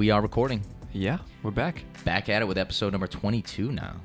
we are recording. Yeah, we're back. Back at it with episode number 22 now.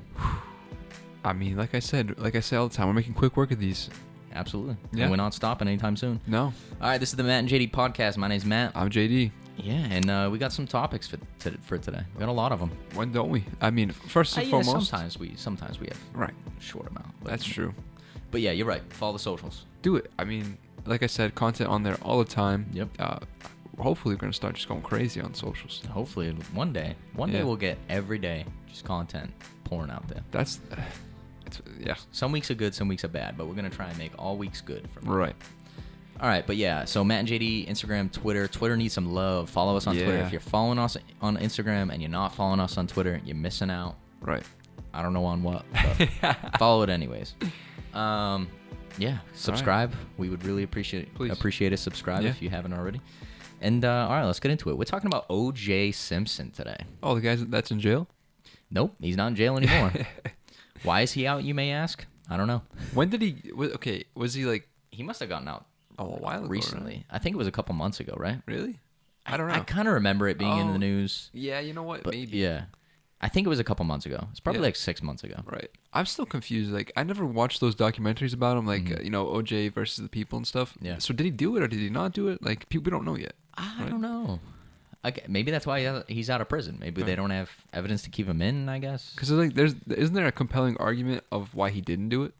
I mean, like I say all the time, we're making quick work of these. Absolutely. Yeah. And we're not stopping anytime soon. No. All right, this is the Matt and JD podcast. My name's Matt. I'm JD. Yeah, and we got some topics for today. We got a lot of them. When don't we? I mean, first and foremost. Sometimes we have Right. a short amount. But, That's true. But yeah, you're right. Follow the socials. Do it. I mean, like I said, content on there all the time. Yep. Hopefully, we're going to start just going crazy on socials. Hopefully, one day Yeah. we'll get every day just content pouring out there. Yeah. Some weeks are good, some weeks are bad, but we're going to try and make all weeks good. Right. All right, but yeah, so Matt and JD, Instagram, Twitter. Twitter needs some love. Follow us on Twitter. Yeah. If you're following us on Instagram and you're not following us on Twitter, you're missing out. Right. I don't know on what, but follow it anyways. Yeah, subscribe. We would really appreciate a subscribe if you haven't already. And all right, let's get into it. We're talking about O.J. Simpson today. Oh, the guy that's in jail? Nope, he's not in jail anymore. Why is he out, you may ask? I don't know. When did he... was he like... He must have gotten out a while ago, recently. Right? I think it was a couple months ago, right? Really? I don't know. I kind of remember it being in the news. Yeah, you know what? But Maybe. yeah. I think it was a couple months ago. It's probably like 6 months ago. Right. I'm still confused. Like, I never watched those documentaries about him, like, OJ versus the people and stuff. Yeah. So did he do it or did he not do it? Like, people don't know yet. I don't know. Maybe that's why he's out of prison. Maybe they don't have evidence to keep him in, I guess. Because like, isn't there a compelling argument of why he didn't do it?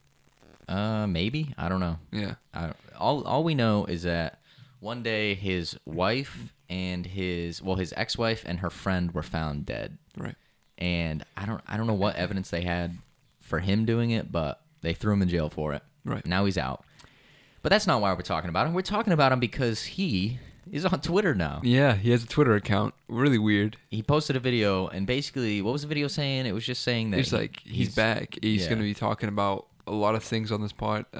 Maybe. I don't know. Yeah. All we know is that one day his wife and his ex-wife and her friend were found dead. Right. And I don't know what evidence they had for him doing it, but they threw him in jail for it. Right. Now he's out. But that's not why we're talking about him. We're talking about him because he is on Twitter now. Yeah, he has a Twitter account. Really weird. He posted a video, and basically, what was the video saying? It was just saying that he's back. He's going to be talking about a lot of things on this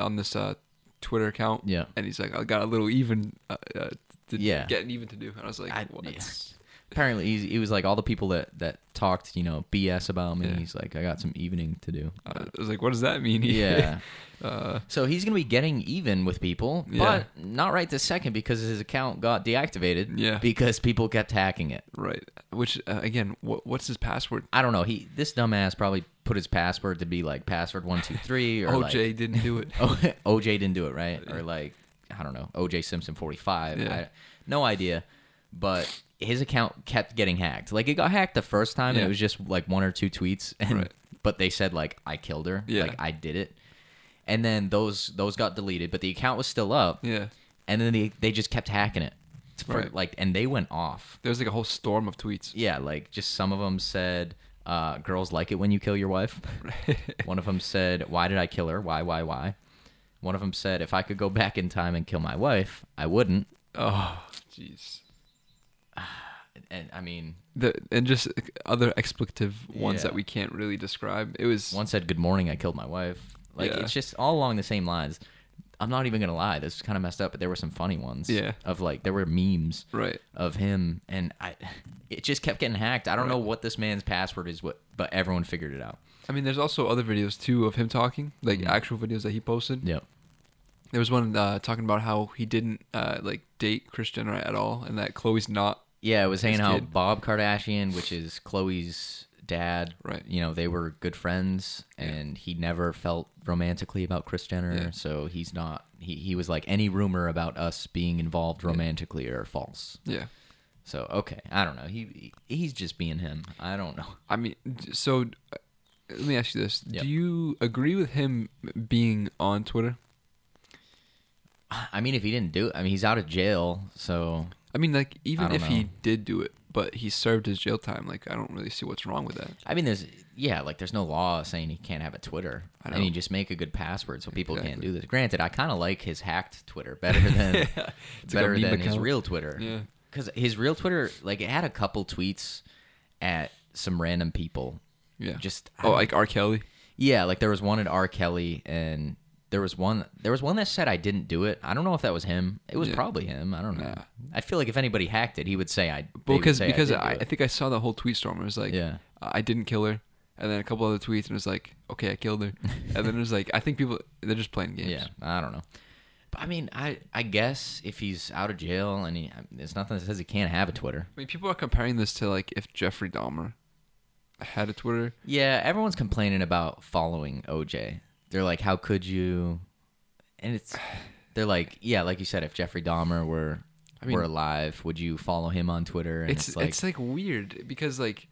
Twitter account. Yeah. And he's like, I got a little even getting even to do. And I was like, what? Yeah. Apparently, he was like, all the people that talked, BS about me. Yeah. He's like, I got some evening to do. I was like, what does that mean? Yeah. So he's going to be getting even with people, but not right this second because his account got deactivated. Yeah. Because people kept hacking it. Right. Which, again, what's his password? I don't know. This dumbass probably put his password to be like password 123 or OJ didn't do it. OJ didn't do it, right? Or like, I don't know, OJ Simpson 45. Yeah. No idea. But his account kept getting hacked. Like, it got hacked the first time, and it was just like one or two tweets, but they said like, I killed her, like I did it, and then those got deleted, but the account was still up. Yeah, and then they just kept hacking it, and they went off. There was like a whole storm of tweets. Yeah, like just some of them said, "Girls like it when you kill your wife." One of them said, "Why did I kill her? Why? One of them said, "If I could go back in time and kill my wife, I wouldn't." Oh, jeez. And I mean, and just other expletive ones that we can't really describe. It was one said, "Good morning, I killed my wife." Like it's just all along the same lines. I'm not even gonna lie, this is kind of messed up, but there were some funny ones. Yeah. Of like there were memes. Right. Of him, and it just kept getting hacked. I don't know what this man's password is, but everyone figured it out. I mean, there's also other videos too of him talking, like actual videos that he posted. Yep. There was one talking about how he didn't date Kris Jenner at all, and that Khloe's not. Yeah, it was saying how Bob Kardashian, which is Khloe's dad, right? They were good friends, and he never felt romantically about Kris Jenner. Yeah. So he's not. He was like, any rumor about us being involved romantically are false. Yeah. So okay, I don't know. He's just being him. I don't know. I mean, so let me ask you this: Yep. Do you agree with him being on Twitter? I mean, if he didn't do it, I mean, he's out of jail, so. I mean, like, even if he did do it, but he served his jail time, like, I don't really see what's wrong with that. I mean, there's no law saying he can't have a Twitter. I mean, just make a good password so people can't do this. Granted, I kind of like his hacked Twitter better than his real Twitter. Yeah. Because his real Twitter, like, it had a couple tweets at some random people. Yeah. Like R. Kelly? Yeah, like there was one at R. Kelly, and there was one that said I didn't do it. I don't know if that was him. It was probably him. I don't know. Nah. I feel like if anybody hacked it, he would say I. Because I think I saw the whole tweet storm. It was like, I didn't kill her, and then a couple other tweets, and it was like, okay, I killed her, and then it was like, I think they're just playing games. Yeah, I don't know. I mean, I guess if he's out of jail and there's nothing that says he can't have a Twitter. I mean, people are comparing this to like if Jeffrey Dahmer had a Twitter. Yeah, everyone's complaining about following OJ. They're like, how could you? And they're like, yeah, like you said, if Jeffrey Dahmer were alive, would you follow him on Twitter? And it's like weird because like,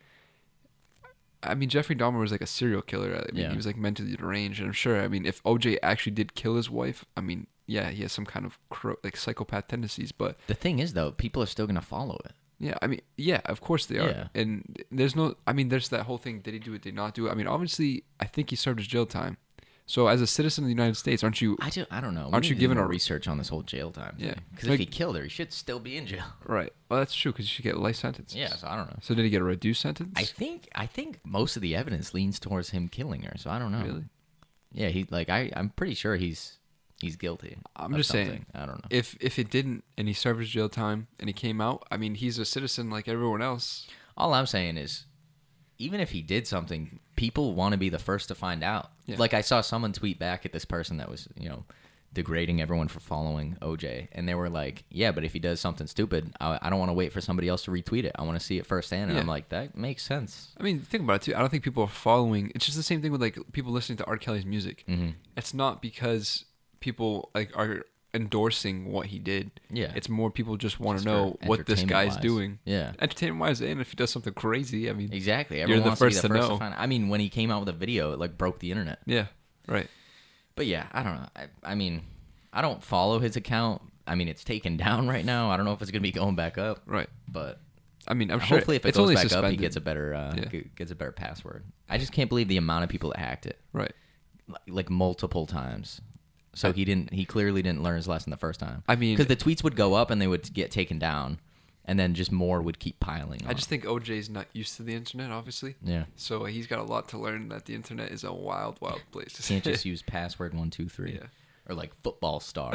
I mean, Jeffrey Dahmer was like a serial killer. I mean, he was like mentally deranged, and I'm sure. I mean, if OJ actually did kill his wife, I mean, yeah, he has some kind of like psychopath tendencies. But the thing is, though, people are still gonna follow it. Yeah, I mean, yeah, of course they are. Yeah. And there's no, I mean, there's that whole thing. Did he do it? Did he not do it? I mean, obviously, I think he served his jail time. So as a citizen of the United States, aren't you? I don't know. Aren't you given a research on this whole jail time? Yeah. Because if he killed her, he should still be in jail. Right. Well, that's true because you should get life sentences. Yeah. So I don't know. So did he get a reduced sentence? I think most of the evidence leans towards him killing her. So I don't know. Really? Yeah. I'm pretty sure he's guilty. I'm just saying. I don't know. If it didn't and he served his jail time and he came out, I mean, he's a citizen like everyone else. All I'm saying is, even if he did something, people want to be the first to find out. Yeah. Like I saw someone tweet back at this person that was, degrading everyone for following OJ, and they were like, "Yeah, but if he does something stupid, I don't want to wait for somebody else to retweet it. I want to see it firsthand." And I'm like, that makes sense. I mean, think about it too. I don't think people are following. It's just the same thing with like people listening to R. Kelly's music. Mm-hmm. It's not because people like are endorsing what he did. Yeah, it's more people just want to know what this guy's doing. Yeah, entertainment wise, and if he does something crazy, I mean, exactly. Everyone you're the first to know. I mean, when he came out with a video, it like broke the internet. Yeah, right. But yeah, I don't know. I mean, I don't follow his account. I mean, it's taken down right now. I don't know if it's gonna be going back up. Right. But I mean, I'm sure hopefully if it goes back up, he gets a better gets a better password. I just can't believe the amount of people that hacked it. Right. Like multiple times. So he clearly didn't learn his lesson the first time. I mean, because the tweets would go up and they would get taken down, and then just more would keep piling on. I just think OJ's not used to the internet, obviously. Yeah. So he's got a lot to learn that the internet is a wild, wild place. You can't just use password 123. Yeah. Or like football star.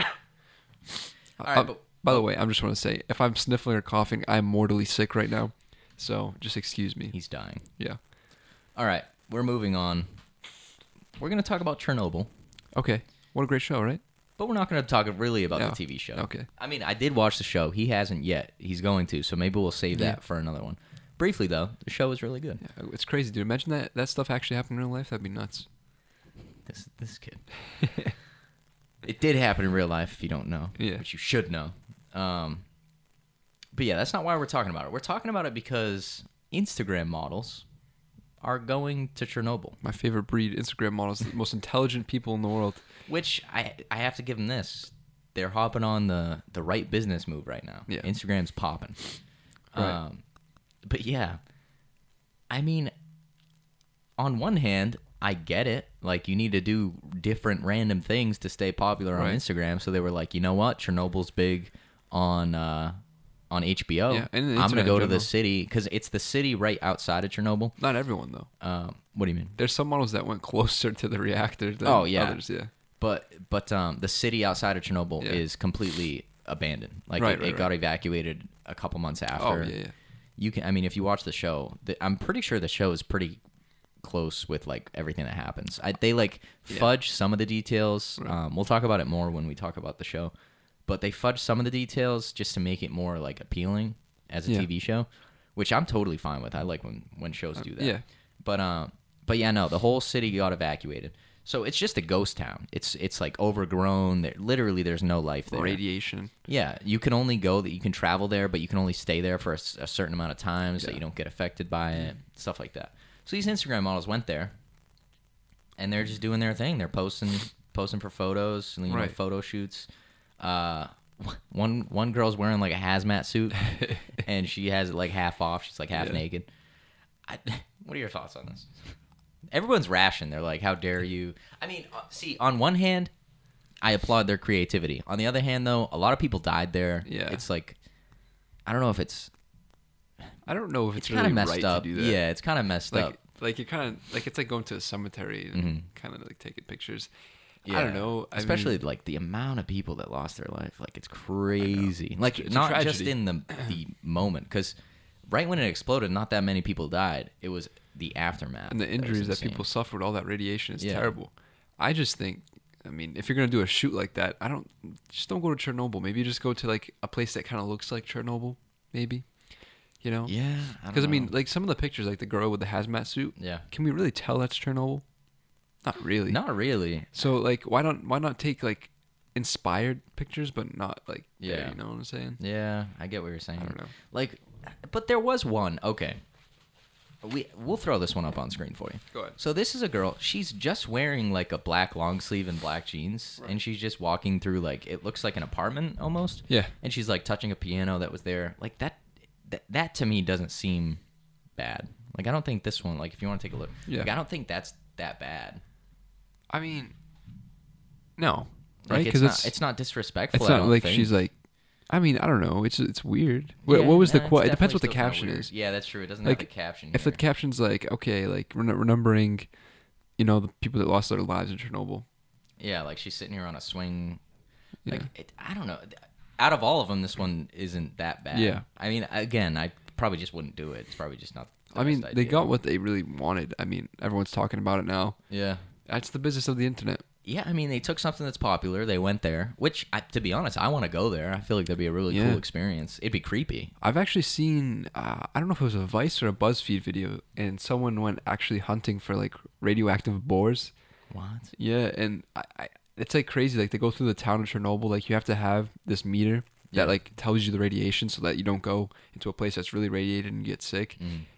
All right. By the way, I just want to say, if I'm sniffling or coughing, I'm mortally sick right now. So just excuse me. He's dying. Yeah. All right. We're moving on. We're going to talk about Chernobyl. Okay. What a great show, right? But we're not going to talk really about the TV show. Okay. I mean, I did watch the show. He hasn't yet. He's going to, so maybe we'll save that for another one. Briefly, though, the show was really good. Yeah, it's crazy, dude. Imagine that stuff actually happened in real life. That'd be nuts. This kid. It did happen in real life, if you don't know. Yeah. Which you should know. But yeah, that's not why we're talking about it. We're talking about it because Instagram models are going to Chernobyl. My favorite breed, Instagram models, the most intelligent people in the world. Which I have to give them this. They're hopping on the right business move right now. Yeah. Instagram's popping. Right. But yeah, I mean, on one hand, I get it. Like, you need to do different random things to stay popular on Instagram. So they were like, you know what? Chernobyl's big on HBO. Yeah, and I'm going to go to the city because it's the city right outside of Chernobyl. Not everyone, though. What do you mean? There's some models that went closer to the reactor than others, yeah. But the city outside of Chernobyl is completely abandoned. Like, it got evacuated a couple months after. Oh, yeah. You can, I mean, if you watch the show, I'm pretty sure the show is pretty close with like everything that happens. They like fudge some of the details. Right. We'll talk about it more when we talk about the show, but they fudge some of the details just to make it more like appealing as a TV show, which I'm totally fine with. I like when shows do that. Yeah. But yeah, no, the whole city got evacuated. So it's just a ghost town. It's like overgrown. Literally, there's no life there. Radiation. Yeah, you can only you can travel there, but you can only stay there for a certain amount of time so you don't get affected by it, stuff like that. So these Instagram models went there, and they're just doing their thing. They're posting for photos, photo shoots. One girl's wearing like a hazmat suit, and she has it like half off. She's like half naked. What are your thoughts on this? Everyone's ration. They're like, how dare you? I mean, see, on one hand, I applaud their creativity. On the other hand, though, a lot of people died there. Yeah. It's like, I don't know if it's... I don't know if it's really kind of messed right up. to do that. Yeah, it's kind of messed up. Like you're kind of like it's like going to a cemetery and kind of like taking pictures. Yeah. I don't know. Especially like the amount of people that lost their life. Like, it's crazy. Like, it's not just in the moment, because right when it exploded, not that many people died. It was the aftermath and the injuries that people suffered, all that radiation is terrible. I just think I mean, if you're gonna do a shoot like that, just don't go to Chernobyl. Maybe just go to like a place that kind of looks like Chernobyl. Maybe, you know? Yeah. Because I mean, like some of the pictures, like the girl with the hazmat suit. Yeah. Can we really tell that's Chernobyl? Not really. Not really. So like, why not take like inspired pictures, but not like yeah. You know what I'm saying? Yeah, I get what you're saying. I don't know. Like, but there was one. Okay. We'll throw this one up on screen for you. Go ahead. So this is a girl. She's just wearing like a black long sleeve and black jeans, right. And she's just walking through like it looks like an apartment almost. Yeah. And she's like touching a piano that was there. Like that to me doesn't seem bad. Like I don't think this one. Like if you want to take a look, yeah. Like, I don't think that's that bad. I mean, no, right? Because it's not disrespectful. It's not like she's like. I mean, I don't know. It's weird. What was the quote? It depends what the caption is. Yeah, that's true. It doesn't have the caption. If the caption's like, okay, like remembering, you know, the people that lost their lives in Chernobyl. Yeah, like she's sitting here on a swing. Yeah. Like I don't know. Out of all of them, this one isn't that bad. Yeah. I mean, again, I probably just wouldn't do it. It's probably just not. I mean, they got what they really wanted. I mean, everyone's talking about it now. Yeah. That's the business of the internet. Yeah, I mean, they took something that's popular. They went there, which, to be honest, I want to go there. I feel like that'd be a really cool experience. It'd be creepy. I've actually seen, I don't know if it was a Vice or a BuzzFeed video, and someone went actually hunting for, like, radioactive boars. What? Yeah, and it's, like, crazy. Like, they go through the town of Chernobyl. Like, you have to have this meter that, like, tells you the radiation so that you don't go into a place that's really radiated and you get sick.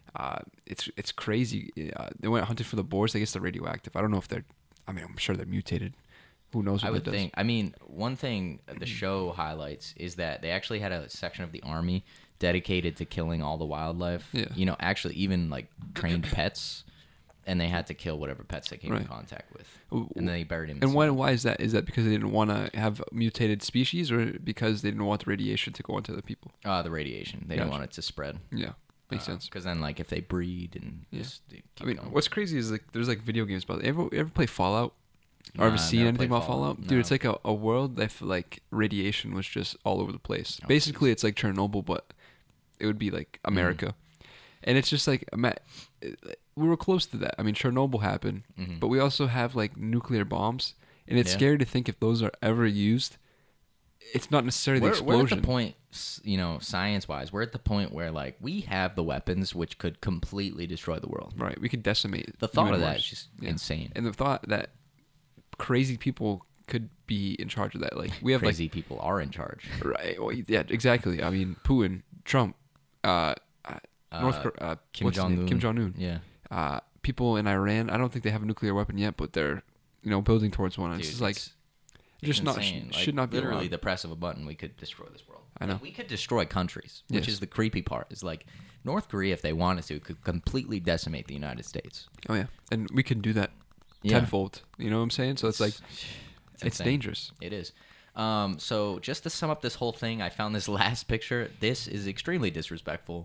It's crazy. They went hunting for the boars. I guess they're radioactive. I don't know if they're... I mean, I'm sure they're mutated. Who knows what I would that does? think. I mean, one thing the show highlights is that they actually had a section of the army dedicated to killing all the wildlife. Yeah. You know, actually even like trained pets, and they had to kill whatever pets they came in contact with, and then they buried him. And why is that? Is that because they didn't want to have mutated species, or because they didn't want the radiation to go onto the people? The radiation. They didn't want it to spread. Yeah. Makes sense. Because then, like, if they breed and just keep going. What's crazy is like there's like video games about it. Ever play Fallout? Or ever seen anything about Fallout? Dude, it's like a world that like radiation was just all over the place. Basically, it's like Chernobyl, but it would be like America. And it's just like we were close to that. I mean, Chernobyl happened, but we also have like nuclear bombs, and it's scary to think if those are ever used. It's not necessarily the explosion. We're at the point, you know, science-wise, we're at the point where, like, we have the weapons which could completely destroy the world. Right. We could decimate. The thought of that is just insane. And the thought that crazy people could be in charge of that. Like, we have crazy people are in charge. Right. Well, yeah, exactly. I mean, Putin, Trump, Kim Jong-un. Yeah. People in Iran, I don't think they have a nuclear weapon yet, but they're, you know, building towards one. Dude, it's like... Just insane. not should not be literally allowed. The press of a button. We could destroy this world. I know. Like, we could destroy countries, which is the creepy part. Is like North Korea, if they wanted to, could completely decimate the United States. Oh yeah, and we can do that tenfold. You know what I'm saying? So it's like it's dangerous. It is. So just to sum up this whole thing, I found this last picture. This is extremely disrespectful.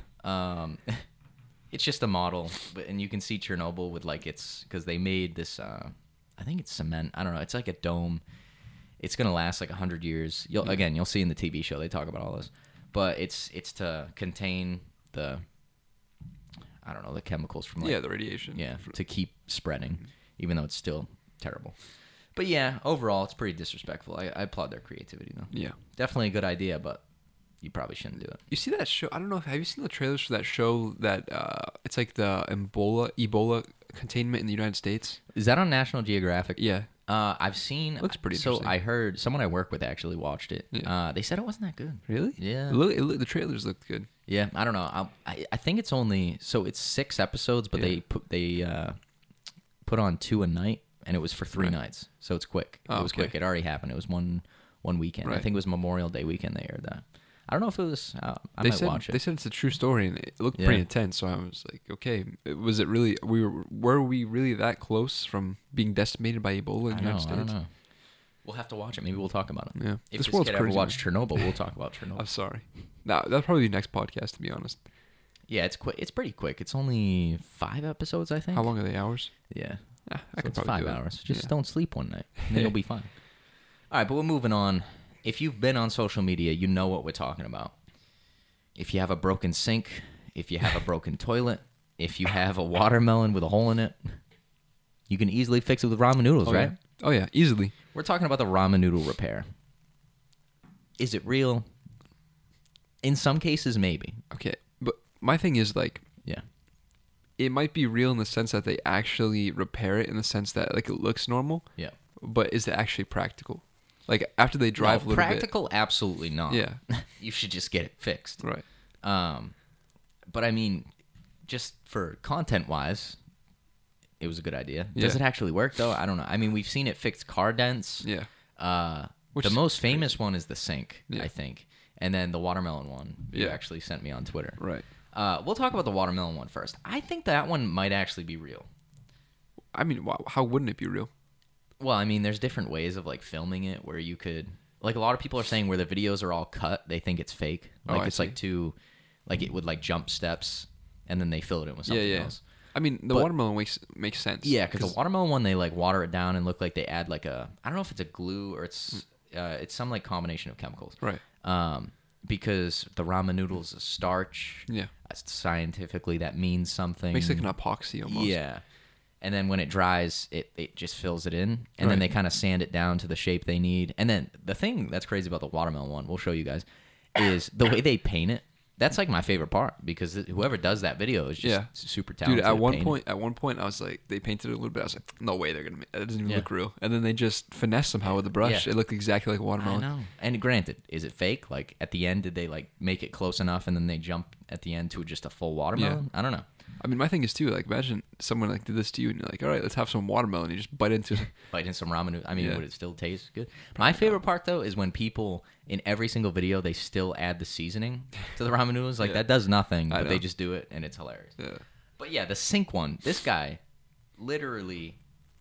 It's just a model, and you can see Chernobyl with like because they made this. I think it's cement. I don't know. It's like a dome. It's gonna last like 100 years. You'll see in the TV show they talk about all this, but it's to contain the, I don't know, the chemicals from the radiation. Yeah, to keep spreading, even though it's still terrible. But yeah, overall it's pretty disrespectful. I applaud their creativity though. Yeah, definitely a good idea, but you probably shouldn't do it. You see that show? I don't know. Have you seen the trailers for that show that it's like the Ebola containment in the United States? Is that on National Geographic? Yeah. I've seen. Looks pretty so interesting. I heard someone I work with actually watched it. Yeah. They said it wasn't that good. Really? Yeah. The trailers looked good. Yeah, I don't know. I think it's only it's 6 episodes, but they put on 2 a night, and it was for 3 nights, so it's quick. It was quick. It already happened. It was one weekend. Right. I think it was Memorial Day weekend they aired that. I don't know if it was. I might watch it. They said it's a true story, and it looked pretty intense. So I was like, okay, was it really? Were we really that close from being decimated by Ebola in the United States? I don't know. We'll have to watch it. Maybe we'll talk about it. Yeah. If this kid ever watched Chernobyl, we'll talk about Chernobyl. I'm sorry. No, that'll probably be next podcast, to be honest. Yeah, it's quick. It's pretty quick. It's only 5 episodes, I think. How long are they? Hours? Yeah. I could probably 5 hours. Just don't sleep one night, and then you'll be fine. All right, but we're moving on. If you've been on social media, you know what we're talking about. If you have a broken sink, if you have a broken toilet, if you have a watermelon with a hole in it, you can easily fix it with ramen noodles, right? Oh yeah, easily. We're talking about the ramen noodle repair. Is it real? In some cases, maybe. Okay, but my thing is like, yeah, it might be real in the sense that they actually repair it in the sense that like it looks normal. Yeah. But is it actually practical? Like after they drive a little practical, absolutely not. Yeah. You should just get it fixed. Right. But I mean, just for content wise, it was a good idea. Yeah. Does it actually work though? I don't know. I mean, we've seen it fix car dents. Yeah. The most famous one is the sink, yeah. I think. And then the watermelon one you actually sent me on Twitter. Right. We'll talk about the watermelon one first. I think that one might actually be real. I mean, how wouldn't it be real? Well, I mean, there's different ways of like filming it where you could, like, a lot of people are saying where the videos are all cut, they think it's fake. Like it's like too, like it would like jump steps, and then they fill it in with something else. I mean, the watermelon makes sense. Yeah, because the watermelon one, they like water it down and look like they add like a, I don't know if it's a glue or it's some like combination of chemicals. Right. Because the ramen noodles is starch. Yeah. Scientifically, that means something. Makes like an epoxy almost. Yeah. And then when it dries, it just fills it in. And then they kind of sand it down to the shape they need. And then the thing that's crazy about the watermelon one, we'll show you guys, is the way they paint it. That's like my favorite part because whoever does that video is just super talented. Dude, at one point, I was like, they painted it a little bit. I was like, no way they're gonna. That doesn't even look real. And then they just finessed somehow with the brush. It looked exactly like a watermelon. I know. And granted, is it fake? Like at the end, did they like make it close enough and then they jump at the end to just a full watermelon? I don't know. I mean, my thing is too. Like, imagine someone like did this to you, and you're like, "All right, let's have some watermelon." You just bite into some ramen. I mean, would it still taste good? My favorite part though is when people in every single video they still add the seasoning to the ramen noodles. Like that does nothing, but they just do it, and it's hilarious. Yeah. But yeah, the sink one. This guy literally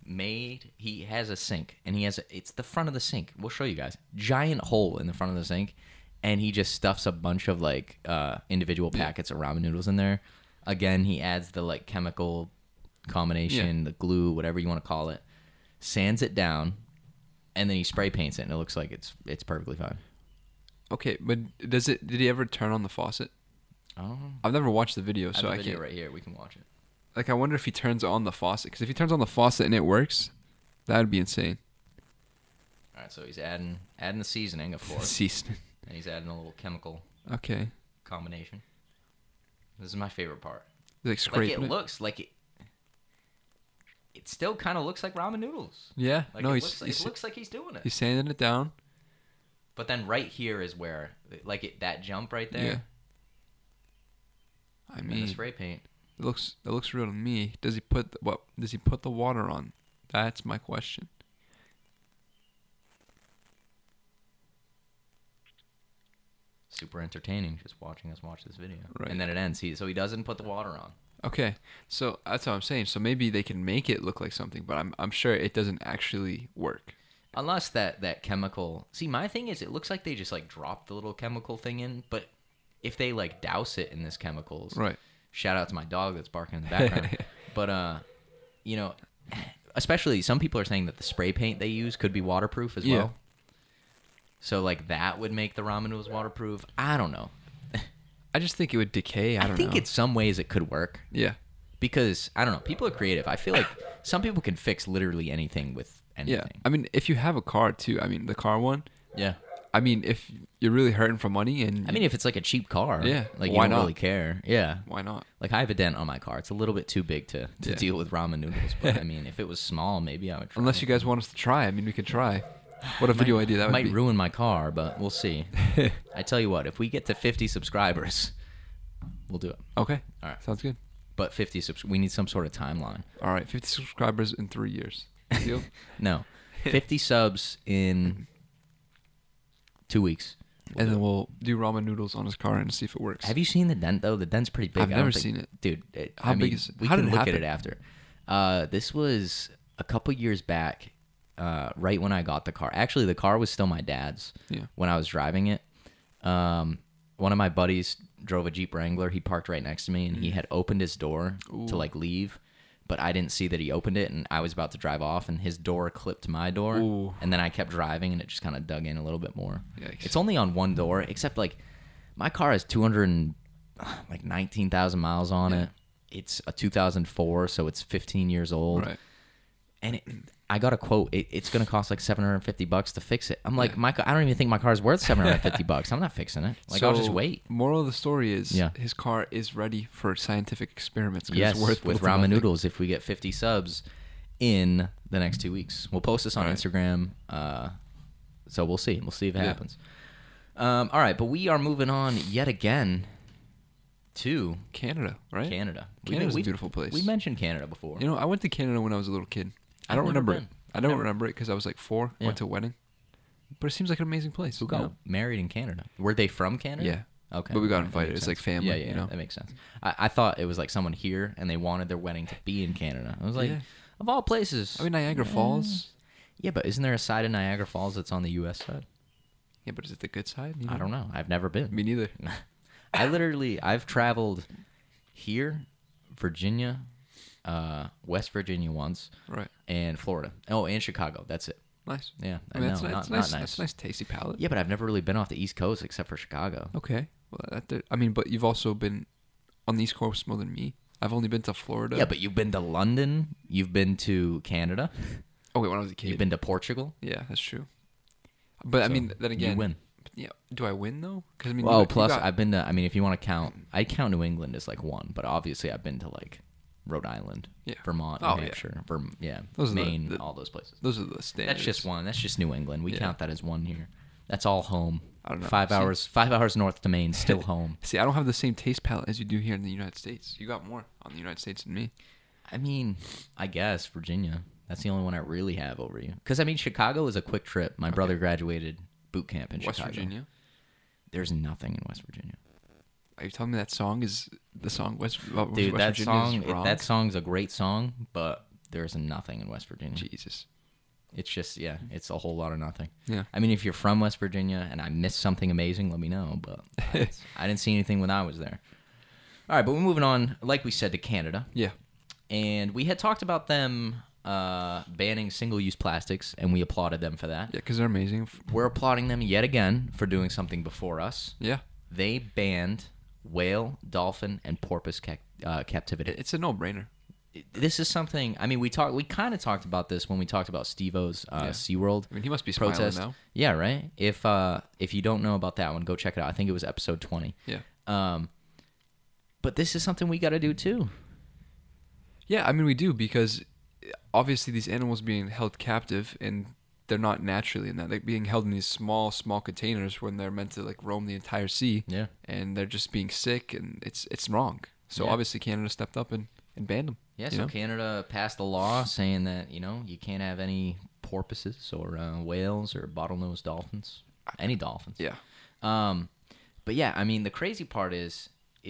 he has a sink, and it's the front of the sink. We'll show you guys. Giant hole in the front of the sink, and he just stuffs a bunch of like individual packets of ramen noodles in there. Again, he adds the like chemical combination, the glue, whatever you want to call it, sands it down, and then he spray paints it, and it looks like it's perfectly fine. Okay, but did he ever turn on the faucet? Oh, I've never watched the video, so I can't. Right here, we can watch it. Like, I wonder if he turns on the faucet, because if he turns on the faucet and it works, that would be insane. All right, so he's adding the seasoning, of course. Seasoning. And he's adding a little chemical. Combination. This is my favorite part. Like scraping it looks like it. It still kind of looks like ramen noodles. Yeah. Like no, it looks like he's doing it. He's sanding it down. But then right here is where, like that jump right there. Yeah. I mean, the spray paint. It looks real to me. Does he put the water on? That's my question. Super entertaining just watching us watch this video. Right. And then it ends. So he doesn't put the water on. Okay. So that's what I'm saying. So maybe they can make it look like something, but I'm sure it doesn't actually work. Unless that chemical. See, my thing is it looks like they just like dropped the little chemical thing in, but if they like douse it in this chemicals. Right. Shout out to my dog that's barking in the background. But you know, especially some people are saying that the spray paint they use could be waterproof as well. So, like, that would make the ramen noodles waterproof. I don't know. I just think it would decay. I think in some ways it could work. Yeah. Because, I don't know, people are creative. I feel like some people can fix literally anything with anything. Yeah. I mean, if you have a car, too. I mean, the car one. Yeah. I mean, if you're really hurting for money and... I mean, if it's like a cheap car. Yeah. Like, you don't really care. Yeah. Why not? Like, I have a dent on my car. It's a little bit too big to deal with ramen noodles. But, I mean, if it was small, maybe I would try. Unless you guys want us to try. I mean, we could try. What a video idea that would be. Might ruin my car, but we'll see. I tell you what, if we get to 50 subscribers, we'll do it. Okay. All right. Sounds good. But we need some sort of timeline. All right. 50 subscribers in 3 years. Deal? No. 50 subs in 2 weeks. And then we'll do ramen noodles on his car and see if it works. Have you seen the dent, though? The dent's pretty big. I've never seen it. Dude, how big is it? We can look at it after. This was a couple years back. Right when I got the car. Actually, the car was still my dad's when I was driving it. One of my buddies drove a Jeep Wrangler. He parked right next to me, and he had opened his door to like leave, but I didn't see that he opened it, and I was about to drive off, and his door clipped my door, and then I kept driving, and it just kind of dug in a little bit more. Yikes. It's only on one door, except like my car has 19,000 miles on it. It's a 2004, so it's 15 years old. Right. And I got a quote. It's going to cost like $750 to fix it. I'm like, I don't even think my car's worth $750. I'm not fixing it. Like, I'll just wait. Moral of the story is his car is ready for scientific experiments. Yes, it's with ramen noodles if we get 50 subs in the next 2 weeks. We'll post this on Instagram. So we'll see. We'll see if it happens. All right, but we are moving on yet again to Canada, right? Canada's a beautiful place. We mentioned Canada before. You know, I went to Canada when I was a little kid. I don't remember it. I don't remember it because I was like 4. Yeah. Went to a wedding. But it seems like an amazing place. Who got married in Canada? Were they from Canada? Yeah. Okay. But we got invited. It's like family. Yeah, you know? That makes sense. I thought it was like someone here and they wanted their wedding to be in Canada. I was like, of all places. I mean, Niagara Falls. Yeah, but isn't there a side of Niagara Falls that's on the U.S. side? Yeah, but is it the good side? I don't know. I've never been. Me neither. I've traveled here, Virginia, West Virginia once, right, and Florida. Oh, and Chicago. That's it. Nice. Yeah, I mean, not nice. That's a nice, tasty palate. Yeah, but I've never really been off the East Coast except for Chicago. Okay. Well, but you've also been on the East Coast more than me. I've only been to Florida. Yeah, but you've been to London. You've been to Canada. Oh wait, when I was a kid. You've been to Portugal. Yeah, that's true. But so, I mean, then again, you win. Yeah, do I win though? Because I mean, I've been to. I mean, if you want to count, I count New England as like one, but obviously I've been to like Rhode Island, Vermont, New Hampshire, Maine, all those places. Those are the standards. That's just one. That's just New England. We count that as one here. That's all home. I don't know. 5 hours north to Maine, still home. See, I don't have the same taste palette as you do here in the United States. You got more on the United States than me. I mean, I guess Virginia. That's the only one I really have over you. Because I mean, Chicago is a quick trip. My brother graduated boot camp in West Chicago. Virginia. There's nothing in West Virginia. Are you telling me that song is the song West? Dude, West that song's a great song, but there's nothing in West Virginia. Jesus. It's just it's a whole lot of nothing. Yeah. I mean, if you're from West Virginia and I missed something amazing, let me know. But I didn't see anything when I was there. All right, but we're moving on, like we said, to Canada. Yeah. And we had talked about them banning single-use plastics, and we applauded them for that. Yeah, because they're amazing. We're applauding them yet again for doing something before us. Yeah. They banned whale, dolphin, and porpoise captivity. It's a no-brainer. This is something. I mean, we kind of talked about this when we talked about Steve-O's SeaWorld. I mean, he must be protest. Smiling now. Yeah, right. If you don't know about that one, go check it out. I think it was episode 20. Yeah. But this is something we got to do too. Yeah, I mean, we do, because obviously these animals being held captive, and they're not naturally in that. They're being held in these small containers when they're meant to like roam the entire sea. Yeah. And they're just being sick, and it's wrong. So obviously Canada stepped up and banned them. Yeah, so Canada passed a law saying that, you can't have any porpoises or whales or bottlenose dolphins. Any dolphins. Yeah. But yeah, I mean, the crazy part is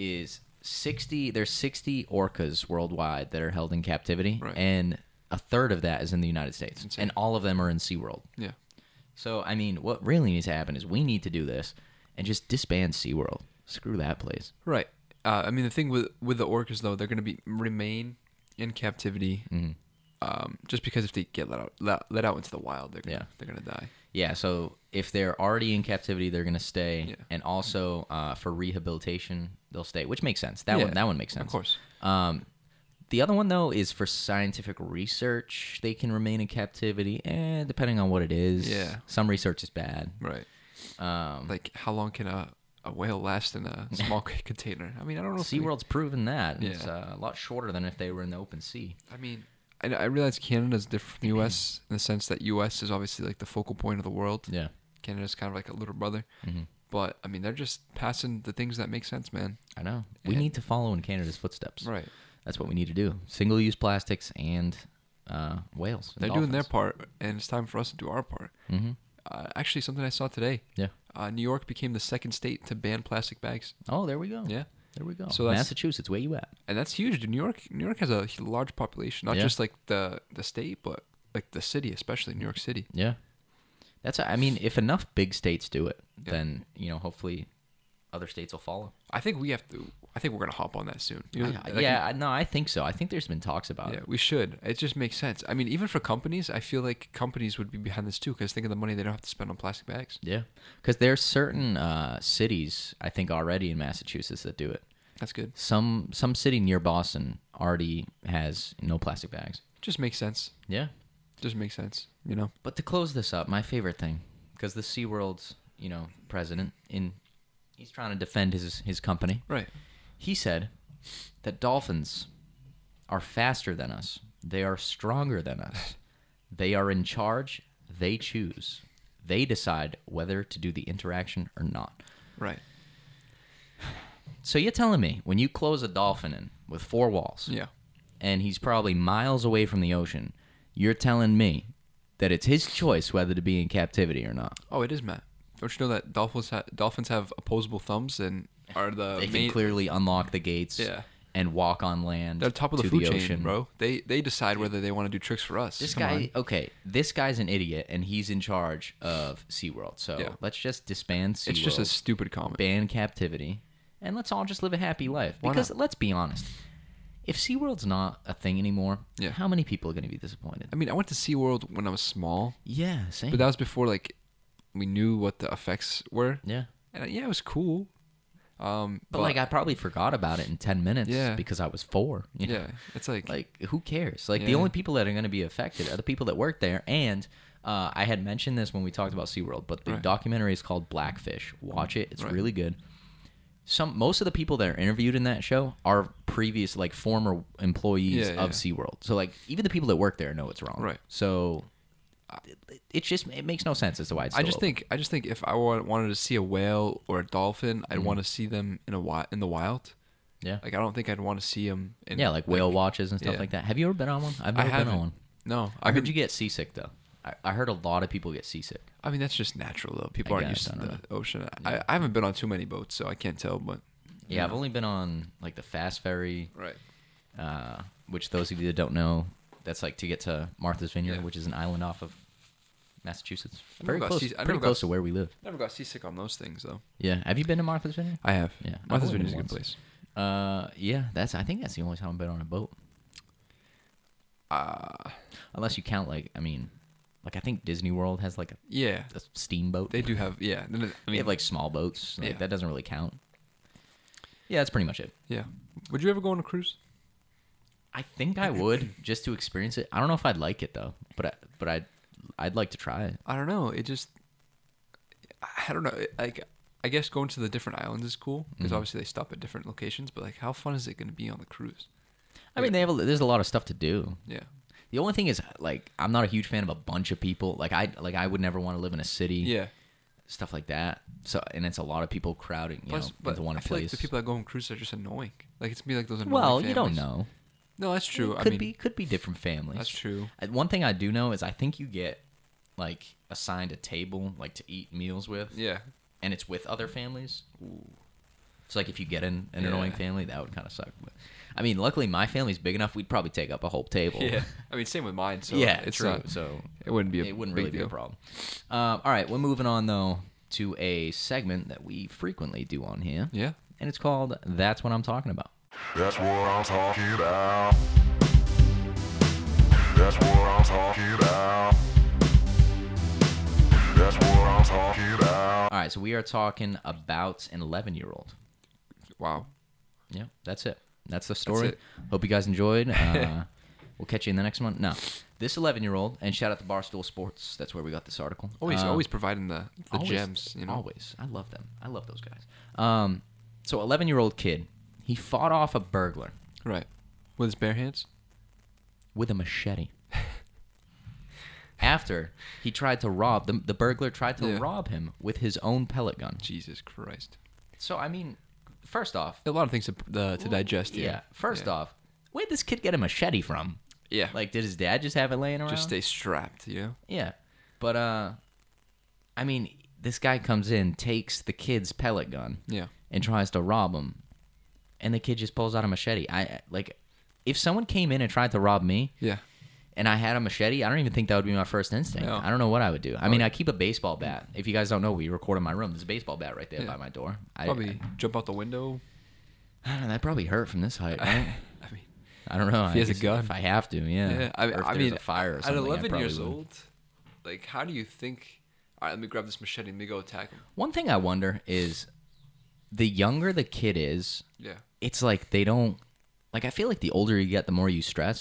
60 orcas worldwide that are held in captivity, right, and a third of that is in the United States, and all of them are in SeaWorld. Yeah. So I mean, what really needs to happen is we need to do this and just disband SeaWorld. Screw that place. Right. I mean, the thing with the orcas though, they're going to remain in captivity, just because if they get let out into the wild, they're gonna die. Yeah. So if they're already in captivity, they're gonna stay, and also for rehabilitation, they'll stay, which makes sense. That one makes sense. Of course. The other one though is for scientific research. They can remain in captivity, depending on what it is. Yeah. Some research is bad. Right. Like how long can a whale last in a small container? I mean, I don't know. SeaWorld's proven that. Yeah. It's a lot shorter than if they were in the open sea. I mean, I realize Canada's different from the U.S. in the sense that U.S. is obviously like the focal point of the world. Yeah. Canada's kind of like a little brother. Mm-hmm. But, I mean, they're just passing the things that make sense, man. I know. We need to follow in Canada's footsteps. Right. That's what we need to do. Single-use plastics and whales. They're doing their part, and it's time for us to do our part. Mm-hmm. Actually, something I saw today. Yeah. New York became the second state to ban plastic bags. Oh, there we go. Yeah. There we go. So Massachusetts, where you at? And that's huge. Dude. New York has a large population, not just like the state, but like the city, especially New York City. Yeah. I mean, if enough big states do it, then, hopefully other states will follow. I think we're going to hop on that soon. I think so. I think there's been talks about it. Yeah, we should. It just makes sense. I mean, even for companies, I feel like companies would be behind this too, because think of the money they don't have to spend on plastic bags. Yeah. Because there's certain cities, I think, already in Massachusetts that do it. That's good. Some city near Boston already has no plastic bags. Just makes sense. Yeah. Just makes sense, But to close this up, my favorite thing, because the SeaWorld's, president, he's trying to defend his company. Right. He said that dolphins are faster than us. They are stronger than us. They are in charge. They choose. They decide whether to do the interaction or not. Right. So you're telling me when you close a dolphin in with 4 walls, yeah, and he's probably miles away from the ocean, you're telling me that it's his choice whether to be in captivity or not? Oh, it is, Matt. Don't you know that dolphins have opposable thumbs and are they can clearly unlock the gates and walk on land. They're top of the food chain, bro. They decide whether they want to do tricks for us. This guy's an idiot, and he's in charge of SeaWorld. So let's just disband SeaWorld. It's just a stupid comment. Ban captivity, and let's all just live a happy life. Because let's be honest, if SeaWorld's not a thing anymore, how many people are going to be disappointed? I mean, I went to SeaWorld when I was small. Yeah, same. But that was before, we knew what the effects were. Yeah. And, it was cool. But I probably forgot about it in 10 minutes because I was 4. Yeah, it's who cares? The only people that are going to be affected are the people that work there. And I had mentioned this when we talked about SeaWorld, but the documentary is called Blackfish. Watch it. It's really good. Most of the people that are interviewed in that show are previous, former employees of SeaWorld. So, even the people that work there know it's wrong. Right. So it makes no sense as to why it's still I just think if I wanted to see a whale or a dolphin, I'd want to see them in the wild. Yeah. I don't think I'd want to see them in whale watches and stuff like that. Have you ever been on one? I've never been on one. No. I heard you get seasick though. I heard a lot of people get seasick. I mean, that's just natural though. People aren't used to the ocean. Yeah. I haven't been on too many boats, so I can't tell, but I've only been on the fast ferry. Right. Which those of you that don't know, that's to get to Martha's Vineyard, which is an island off of Massachusetts. Pretty close to where we live. Never got seasick on those things though. Yeah. Have you been to Martha's Vineyard? I have. Yeah. Martha's Vineyard is a good place. Yeah. I think that's the only time I've been on a boat. Unless you count I think Disney World has a steamboat. They do have they have small boats. That doesn't really count. Yeah, that's pretty much it. Yeah. Would you ever go on a cruise? I think I would just to experience it. I don't know if I'd like it though, but I'd like to try it. I don't know. I don't know. I guess going to the different islands is cool because obviously they stop at different locations. But how fun is it going to be on the cruise? I mean, there's a lot of stuff to do. Yeah. The only thing is, I'm not a huge fan of a bunch of people. I would never want to live in a city. Yeah. Stuff like that. So, and it's a lot of people crowding, into one place. I feel like the people that go on cruises are just annoying. It's be those annoying families. You don't know. No, that's true. Could be different families. That's true. One thing I do know is I think you get assigned a table to eat meals with. Yeah. And it's with other families. Ooh. So if you get an annoying family, that would kind of suck. But I mean, luckily my family's big enough. We'd probably take up a whole table. Yeah. I mean, same with mine. So it's true. So it wouldn't be really be a problem. All right, we're moving on though to a segment that we frequently do on here. Yeah. And it's called "That's What I'm Talking About." That's what I'm talking about. That's what I'm talking about. That's what I'm talking about. All right, so we are talking about an 11-year-old. Wow. Yeah, that's it. That's the story. Hope you guys enjoyed. We'll catch you in the next one. No, this 11-year-old, and shout out to Barstool Sports. That's where we got this article. Always providing the gems. Always. I love them. I love those guys. So 11-year-old kid, he fought off a burglar. Right. With his bare hands? With a machete. After he tried to rob, the burglar tried to rob him with his own pellet gun. Jesus Christ. So, I mean, first off... A lot of things to digest here. Yeah. First off, where'd this kid get a machete from? Yeah. Did his dad just have it laying around? Just stay strapped, Yeah. But, I mean, this guy comes in, takes the kid's pellet gun. Yeah. And tries to rob him. And the kid just pulls out a machete. If someone came in and tried to rob me... Yeah. And I had a machete, I don't even think that would be my first instinct. No. I don't know what I would do. I mean, I keep a baseball bat. If you guys don't know, we record in my room. There's a baseball bat right there by my door. Probably jump out the window. I don't know, that'd probably hurt from this height, right? I mean, I don't know. If he has a gun. If I have to, yeah. I mean, a fire or something. At 11 years old, how do you think, all right, let me grab this machete and let me go attack him? One thing I wonder is the younger the kid is, it's they don't, I feel like the older you get, the more you stress.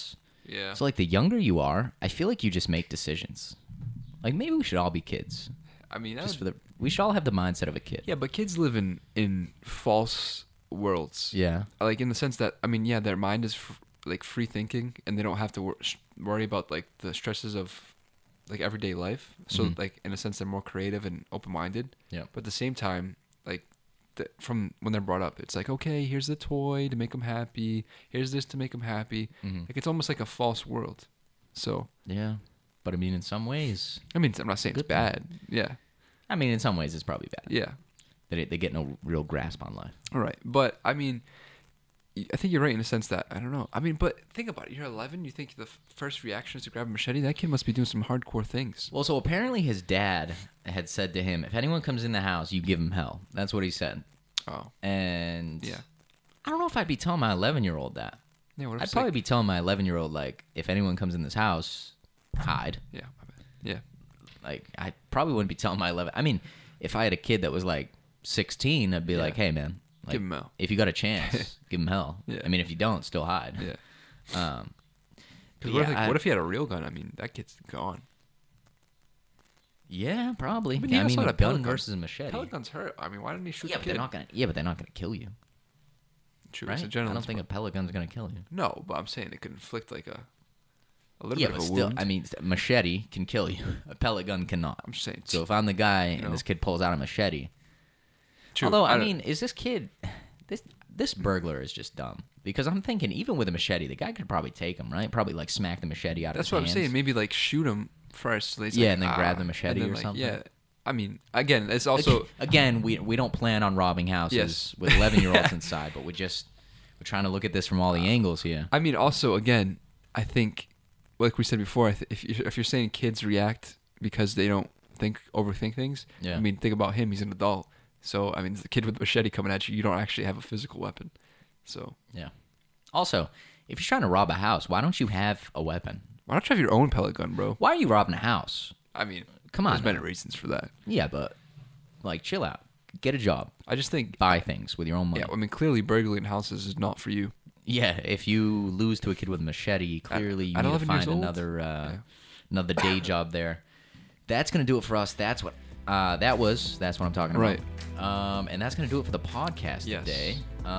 Yeah. So like the younger you are, I feel like you just make decisions. Like maybe we should all be kids. I mean, We should all have the mindset of a kid. yeah, but kids live in false worlds. Yeah. Like in the sense that I mean, yeah, their mind is like free thinking, and they don't have to worry about like the stresses of like everyday life. So like in a sense, they're more creative and open minded. Yeah. But at the same time, like from when they're brought up, it's like, okay, here's the toy to make them happy. Here's this to make them happy. Like it's almost like a false world. So Yeah. But I mean, in some ways, I mean, I'm not saying it's bad. Yeah. I mean, in some ways, it's probably bad. Yeah. They get no real grasp on life. All right. But I mean, I think you're right in a sense that I don't know. I mean, but think about it. You're 11. You think the first reaction is to grab a machete? That kid must be doing some hardcore things. Well, so apparently his dad had said to him, if anyone comes in the house, you give him hell. That's what he said. Oh. And Yeah. I don't know if I'd be telling my 11-year-old that. Yeah. What if I'd it's probably like, be telling my 11-year-old, like, if anyone comes in this house, hide. Yeah. My bad. Yeah. Like, I probably wouldn't be telling my 11. I mean, if I had a kid that was like 16, I'd be like, hey, man. Like, Give him hell. If you got a chance, give him hell. Yeah. I mean, if you don't, still hide. Yeah. But What if he had a real gun? I mean, that kid's gone. Yeah, probably. But he I also mean, had a a gun pellet gun. versus a machete. Pellet guns hurt. I mean, why didn't he shoot Yeah, the but kid? they're not gonna kill you. True. Right? It's a I general. don't think a pellet gun's gonna kill you. No, but I'm saying it could inflict like a little Yeah, bit but of a still, wound. I mean, a machete can kill you. A pellet gun cannot. I'm just saying. So if I'm the guy know? and this kid pulls out a machete, True. although I don't- mean, is this kid, this burglar is just dumb because I'm thinking even with a machete, the guy could probably take him, right? Probably like smack the machete out that's of his what I'm hands. saying. Maybe like shoot him first. So he's Yeah, like, and then grab the and machete then, or like, something. Yeah. I mean, again, it's also Again, we don't plan on robbing houses Yes. with 11-year-olds inside, but we're trying to look at this from all the angles here. I mean, also, again, I think, like we said before, if you're saying kids react because they don't overthink things, Yeah. I mean, think about him. He's an adult. So, I mean, it's the kid with the machete coming at you. You don't actually have a physical weapon. So, Yeah. Also, if you're trying to rob a house, why don't you have a weapon? why don't you have your own pellet gun, bro? Why are you robbing a house? I mean, Come on there's many now. reasons for that. Yeah, but like chill out. Get a job. I just think, Buy things with your own money. yeah, I mean, clearly burgling houses is not for you. Yeah, if you lose to a kid with a machete, clearly you at need to 11 years find old? another day job there. That's gonna do it for us. That's what that's what I'm talking about. Right. And that's gonna do it for the podcast Yes. today.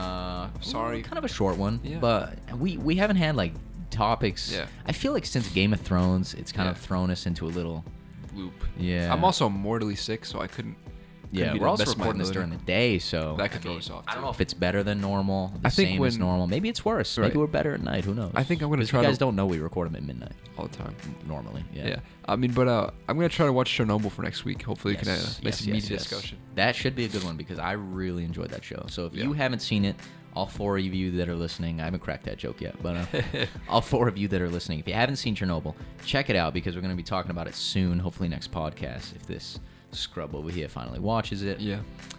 Sorry. kind of a short one, Yeah. but we haven't had like topics. Yeah. I feel like since Game of Thrones, it's kind of Yeah. thrown us into a little. Loop. Yeah. I'm also mortally sick, so I couldn't. Yeah, be we're the also best of my recording this ability. during the day, so That could throw us off, I don't too. know if it's better than normal, the I think same as when- normal. Maybe it's worse. Right. Maybe we're better at night. Who knows? I think I'm gonna 'Cause try You to- guys don't know we record them at midnight all the time. normally. Yeah. Yeah. I mean, but I'm gonna try to watch Chernobyl for next week. Hopefully, we can Yes, nice yes, meaty yes. discussion. That should be a good one because I really enjoyed that show. So if you Yeah. haven't seen it, all four of you that are listening, I haven't cracked that joke yet, but all four of you that are listening, if you haven't seen Chernobyl, check it out because we're going to be talking about it soon. Hopefully next podcast if this scrub over here finally watches it. Yeah.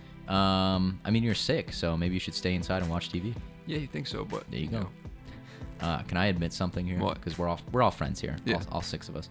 I mean, you're sick, so maybe you should stay inside and watch TV. Yeah, you think so, but There you go. know. Can I admit something here? What? Because we're all friends here. Yeah. All six of us.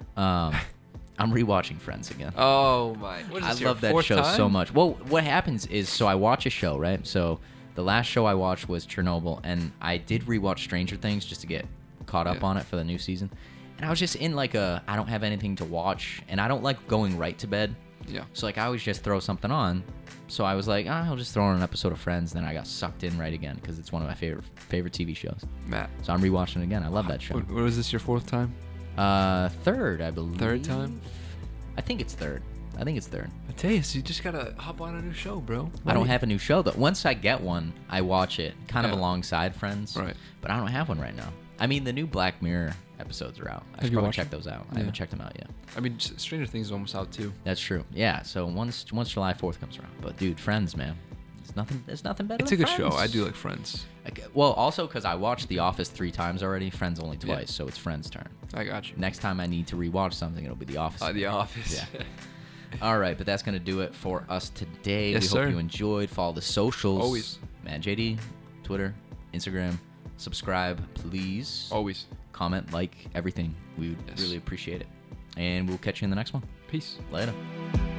I'm rewatching Friends again. Oh my! What is I this, your love that fourth show time? so much. Well, what happens is, so I watch a show, right? So the last show I watched was Chernobyl, and I did rewatch Stranger Things just to get caught up Yeah. on it for the new season. And I was just in like I don't have anything to watch, and I don't like going right to bed. Yeah. So like I always just throw something on. So I was like, I'll just throw on an episode of Friends. Then I got sucked in right again because it's one of my favorite TV shows. Matt. So I'm rewatching it again. I love that show. What was this? Your fourth time? Third, I believe. Third time? I think it's third. Mateus, you just gotta hop on a new show, bro. I don't have a new show, but once I get one, I watch it kind of Yeah. alongside Friends. Right. But I don't have one right now. I mean, the new Black Mirror episodes are out. I Have should you probably watched check them? those out. I Yeah. haven't checked them out yet. I mean, Stranger Things is almost out too. That's true. Yeah. So once July 4th comes around, but dude, Friends, man, it's nothing better. It's a than good show. I Friends. do like Friends. Well, also because I watched The Office 3 times already. Friends only twice, Yeah. so it's Friends' turn. I got you. Next time I need to rewatch something, it'll be The Office. The Office. Yeah. All right, but that's going to do it for us today. Yes, we sir. hope you enjoyed. Follow the socials. Always. Man, JD, Twitter, Instagram. Subscribe, please. Always. Comment, like, everything. We would Yes. really appreciate it. And we'll catch you in the next one. Peace. Later.